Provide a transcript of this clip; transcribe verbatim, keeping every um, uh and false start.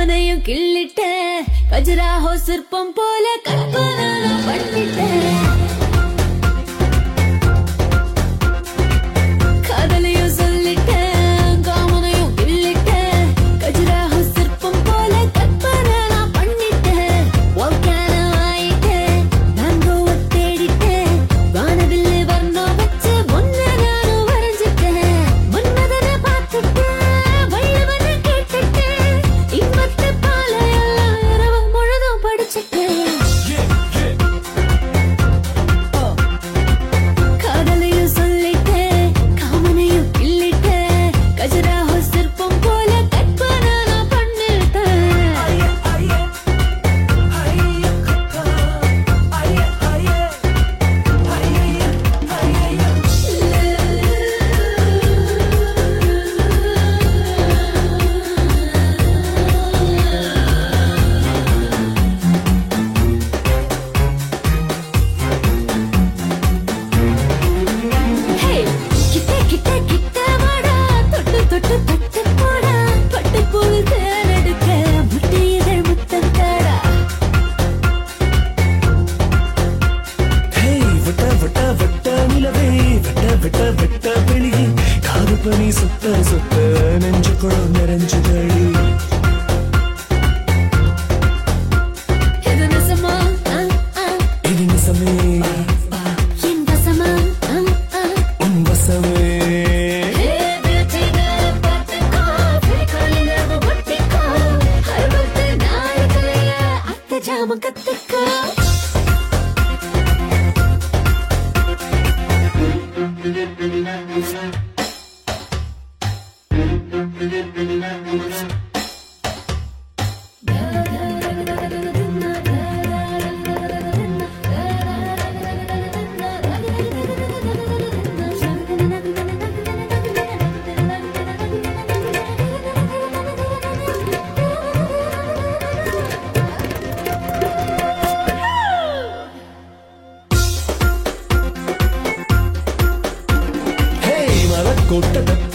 காமனையும் கிள்ளிட்ட கஜராஹோ சிற்பம் போல கற்பனை பண்ணிட்டேன் காதலையும் சொல்லிட்டேன் காமனையும் கிள்ளிட்டேன் கஜராஹோ சிற்பம் போல கற்பனை பண்ணிட்டேன் வாழ்க்கையான ஆயிட்டேன் நாங்கோவ தேடிட்டேன் வானவில்லு வர்ணம் வச்சு ஒன்னு நானும் வரைஞ்சிட்டேன் மன்மதனை பார்த்துட்டேன் வள்ளுவனை கேட்டுட்டேன் இன்பத்து பாலையெல்லாம் இரவு முழுதும் படிச்சுட்டேன் காதலையும் சொல்லிட்டேன் காமனையும் கிள்ளிட்டேன் கஜராஹோ சிற்பம் போல கற்பனை நான் பண்ணிட்டேன் Hey, கிட்ட கிட்ட கிட்ட வாடா தொட்டு தொட்டு பட்டு போடா பட்டு போல் தேனெடுக்க முட்டு இதழ் முத்தம் தாடா ஹேய் வட்ட வட்ட வட்ட நிலவே வட்ட வட்ட வட்ட வெளியே காது பனி சுத்த சுத்த நெஞ்சு குளம் நிறைஞ்சுதடி இது நெசமா ஆ, ஆ, இது நிசமே என் வசமா ஆ, ஆ. உன் வசமே Hey, beauty girl, பார்த்துக்கோ, பிடிக்காத நேரமா ஒட்டிக்கோ. அறுபத்து நாளுக்குள்ள அத்தை ஜாமம் கத்துக்கோ ஹேய் மலக்கோட்டை